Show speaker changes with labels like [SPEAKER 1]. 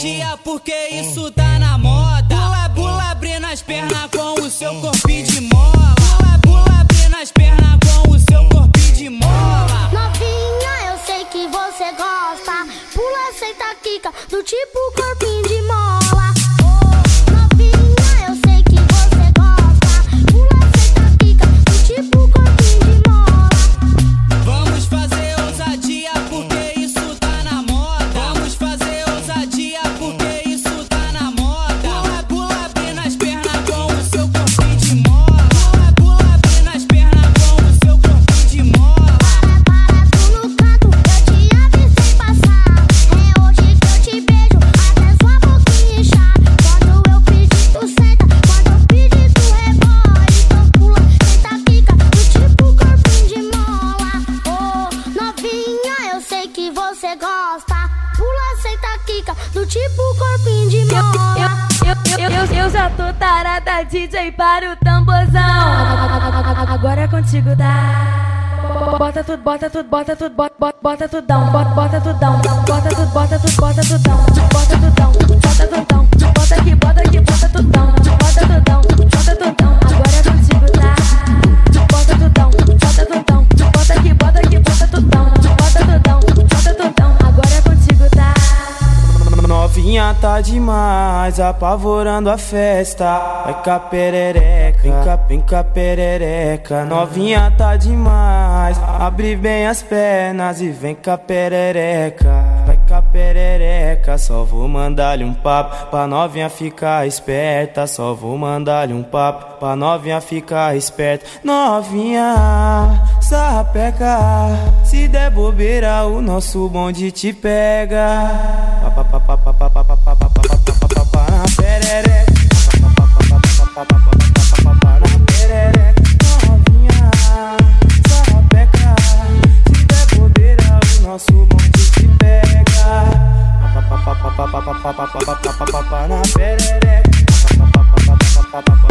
[SPEAKER 1] ousadia porque isso tá na moda. Pula, pula, abrindo as pernas com o seu corpinho de mola. Pula, pula, abrindo as pernas com o seu corpinho de mola.
[SPEAKER 2] Novinha, eu sei que você gosta. Pula, senta, quica, do tipo corpinho de mola. Oh, novinha, eu sei que você gosta. Pula, senta, quica, do tipo corpinho de mola.
[SPEAKER 1] Vamos fazer ousadia porque isso tá na moda. Vamos fazer ousadia porque isso tá na moda. Pula, pula, abrindo as pernas com o seu corpinho de mola. Pula, pula, abrindo as pernas com o seu corpinho de mola.
[SPEAKER 2] Para tu no canto, eu te avisei passar. É hoje que eu te beijo, até sua boquinha inchar. Quando eu pedir, tu senta, quando eu pedir, tu rebola. Então pula, senta, quica, do tipo corpinho de mola. Oh, novinha, eu sei que você gosta. Pula, senta, quica, do tipo corpinho de mola.
[SPEAKER 3] Eu já tô tarada, DJ, para o tamborzão. Agora é contigo, tá? Bota tudo, bota tudo, bota tudo, bota tudão, bota tudão, bota tudo, bota tudo, bota tudão, bota tudão, bota tudão, bota aqui, bota tudão, bota tudão, bota tudão. Agora é contigo, tá? Bota tudão, bota aqui, bota tudão, bota tudão, bota tudão. Agora é contigo, tá?
[SPEAKER 4] Novinha tá demais, apavorando a festa. Vai cá perereca, vem cá perereca. Novinha tá demais, abre bem as pernas e vem cá perereca. Vai cá perereca, só vou mandar-lhe um papo pra novinha ficar esperta. Só vou mandar-lhe um papo pra novinha ficar esperta. Novinha, sapeca, se der bobeira o nosso bonde te pega. Na perereca, na perereca. Novinha, sapeca, se der bobeira o nosso bonde te pega. Na perereca.